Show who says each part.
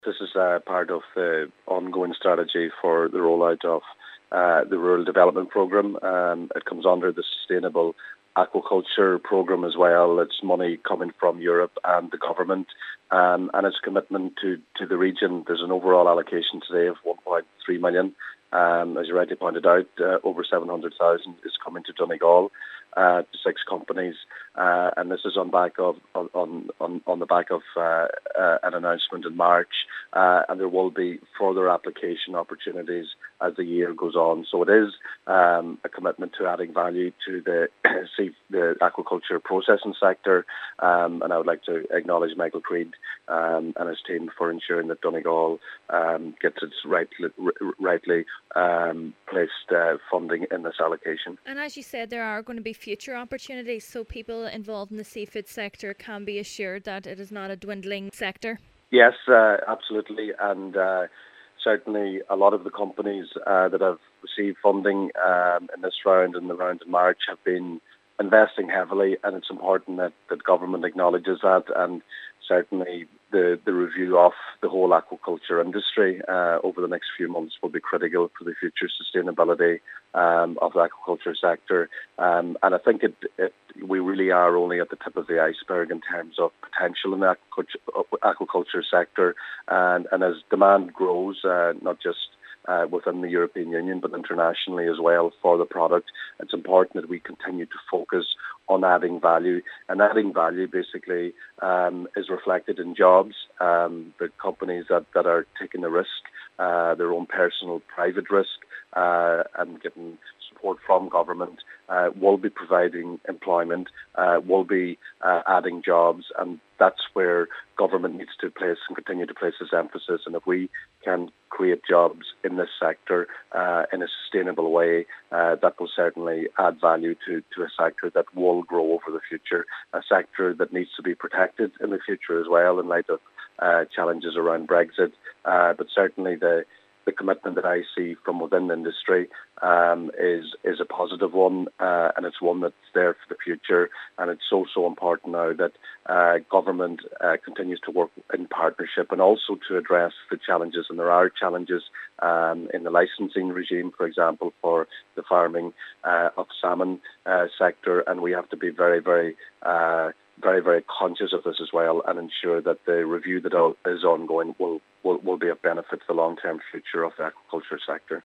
Speaker 1: This is part of the ongoing strategy for the rollout of the Rural Development Programme. It comes under the Sustainable Aquaculture Programme as well. It's money coming from Europe and the government, and its commitment to the region. There's an overall allocation today of 1.3 million. As you rightly pointed out, over 700,000 is coming to Donegal, to 6 companies, and this is on the back of an announcement in March, and there will be further application opportunities as the year goes on. So it is a commitment to adding value to the aquaculture processing sector, and I would like to acknowledge Michael Creed and his team for ensuring that Donegal gets its rightly placed funding in this allocation.
Speaker 2: And as you said, there are going to be future opportunities, so people involved in the seafood sector can be assured that it is not a dwindling sector.
Speaker 1: Yes, absolutely, and certainly a lot of the companies that have received funding in this round and the round in March have been investing heavily, and it's important that government acknowledges that, and certainly the review of the whole aquaculture industry over the next few months will be critical for the future sustainability of the aquaculture sector. And I think we really are only at the tip of the iceberg in terms of potential in the aquaculture sector. And as demand grows, not just within the European Union, but internationally as well for the product, it's important that we continue to focus on adding value. And adding value basically is reflected in jobs. The companies that are taking the risk, their own personal private risk, and getting support from government, will be providing employment, will be adding jobs, and that's where government needs to place and continue to place its emphasis. And if we can create jobs in this sector in a sustainable way, that will certainly add value to a sector that will grow over the future, a sector that needs to be protected in the future as well in light of challenges around Brexit. But certainly the commitment that I see from within the industry is a positive one, and it's one that's there for the future. And it's so important now that government continues to work in partnership and also to address the challenges. And there are challenges in the licensing regime, for example, for the farming of salmon sector, and we have to be very conscious of this as well, and ensure that the review that is ongoing will be of benefit to the long-term future of the aquaculture sector.